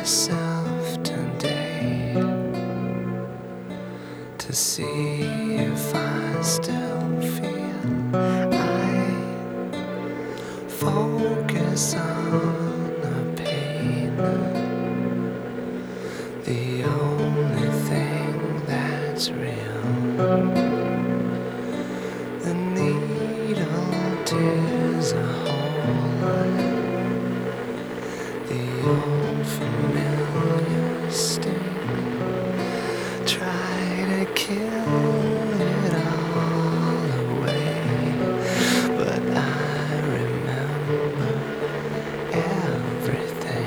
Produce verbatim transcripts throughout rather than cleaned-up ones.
myself today to see if I still feel. I focus on the pain, the only thing that's real. The needle tears a hole, the old familiar sting. Try to kill it all away, but I remember everything.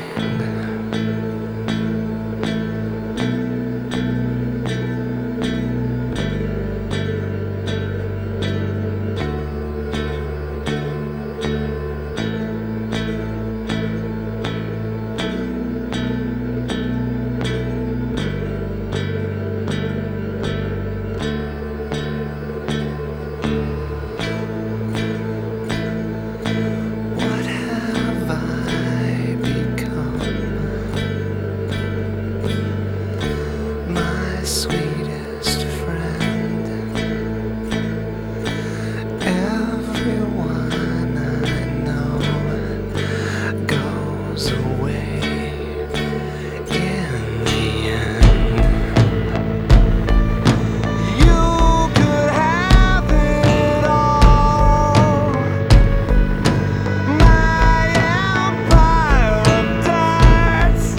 Sweetest friend, everyone I know goes away in the end. You could have it all, my empire of darts.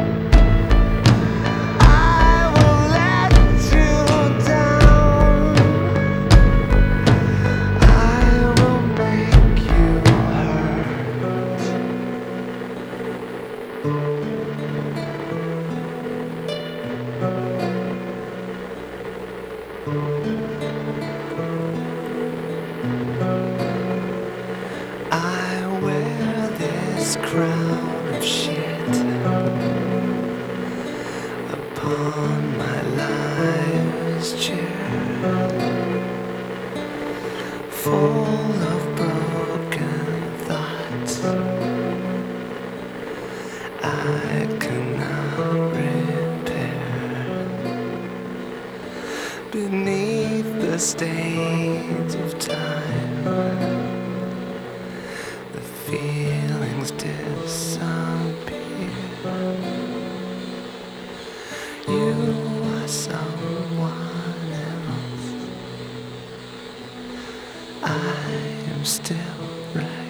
I wear this crown of shit upon my life's chair, full of broken thoughts I cannot repair. Beneath the stains of time, the feelings disappear. You are someone else, I am still right.